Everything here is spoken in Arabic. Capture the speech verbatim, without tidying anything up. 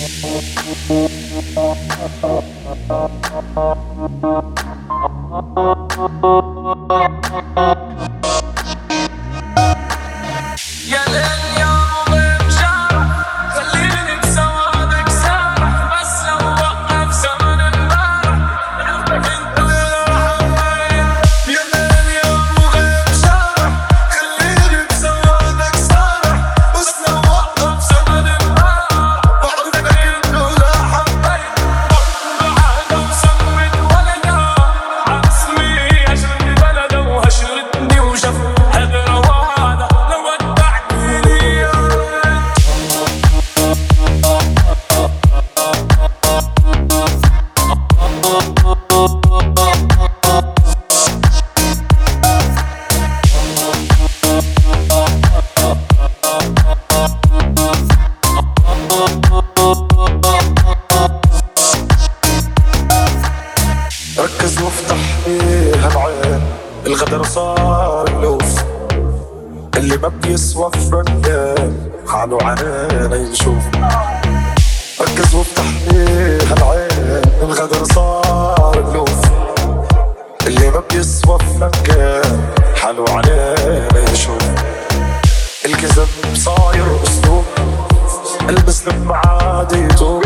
يا ليل يا مغيب جارح خليني بسوادك سارح، بس لو وقف زمن امبارح انت الرحمن. يا ليل يا مغيب جارح خليني بسوادك سارح، بس لو وقف زمن امبارح بعرفك انه لا حبيت بعد وسمت ولدا عاسمي عشرة بلده وهشرتني وشف هذا رواده لو ودعتني يا ركز وافتح بيها العين، الغدر صار لوف اللي ما بيسوى فنان حاله عينينا يشوف. ركز وافتح بيها العين، الغدر صار لوف اللي ما بيسوى فنان حاله علينا يشوف. الكذب صاير اسلوب، المسلم عادي يتوب